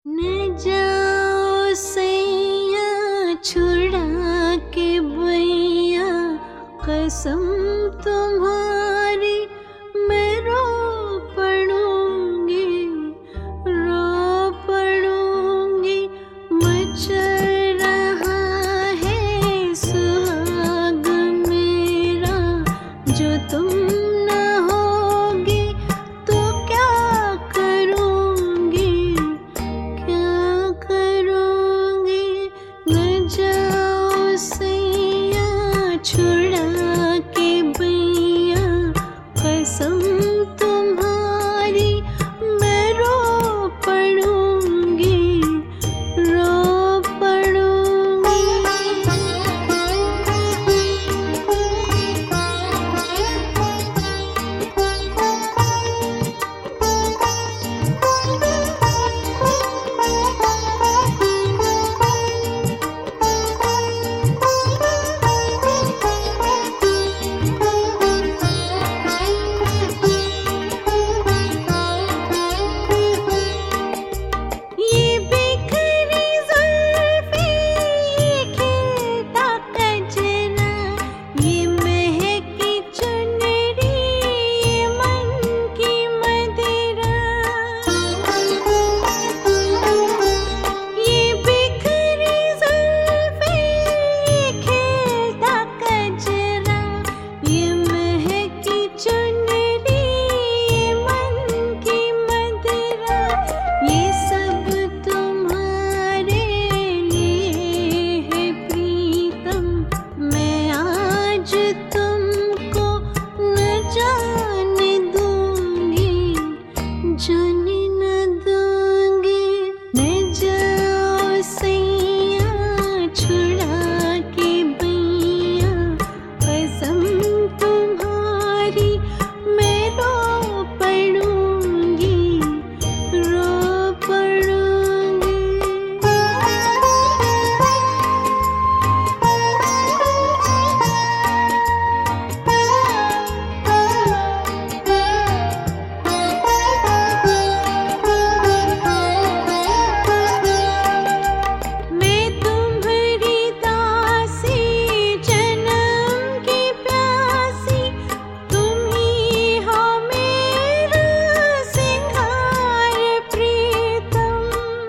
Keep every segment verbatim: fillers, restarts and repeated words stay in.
न जाओ सैया छुड़ा के बैया, कसम तुम्हारी मैं रो पड़ूंगी, रो पड़ूंगी। मचल रहा है सुहाग मेरा, जो तुम न होगी तो क्या करूंगी, क्या करूंगी। न जाओ सैया छुड़ा के बैया, कसम तुम्हारी मैं रो पड़ूंगी, रो पड़ूंगी। ये बिखरी जुल्फें, ये खिलता कजरा, ये महकी चुनरी, ये मन की मदिरा। ये बिखरी जुल्फें, ये खिलता कजरा, ये महकी चुनरी, ये मन की मदिरा। ये सब तुम्हारे लिए है प्रीतम, मैं आज तुमको न जाने दूंगी, जाने न दूंगी। न जाओ सैया छुड़ा के बैया, कसम तुम्हारी मैं रो पड़ूंगी, रो पड़ूंगी। मैं तुम्हारी दासी, जन्म की प्यासी, तुम ही हो मेरा सिंगार प्रीतम।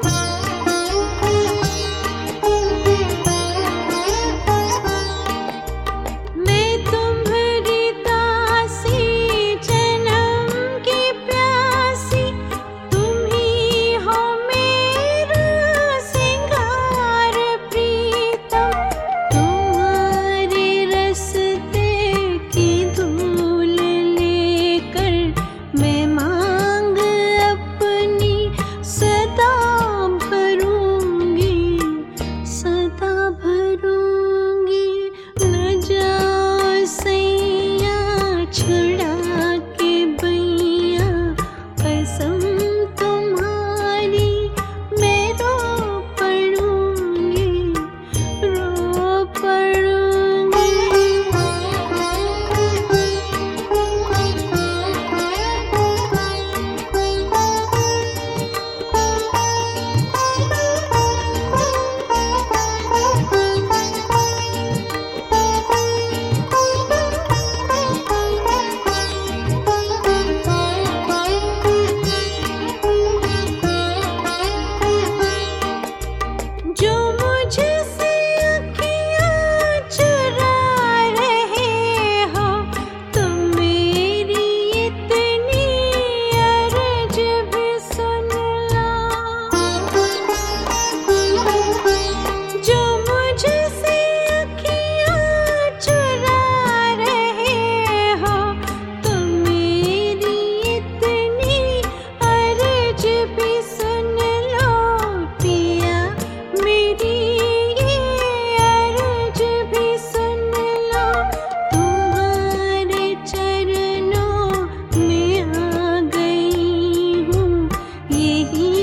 मैं तुम्हारी दासी, जन्म की प्यासी, तुम ही हो मेरा सिंगार प्रीतम। तुम्हारे रस्ते की धूल लेकर मैं मांग अपनी सदा भरूंगी, सदा भरूंगी। न जाओ सैया छुड़ा के बैया, कसम तुम्हारी मैं रो पड़ूंगी, रो पड़ूंगी। जो मुझसे अखियाँ चुरा रहे हो, तुम मेरी इतनी अर्ज भी सुन लो। जो मुझसे अखियाँ चुरा रहे हो, तुम मेरी इतनी अर्ज भी सुन लो। पिया मेरी ये अर्ज भी सुन लो, तुम्हारे चरणों में आ गई हूँ, यही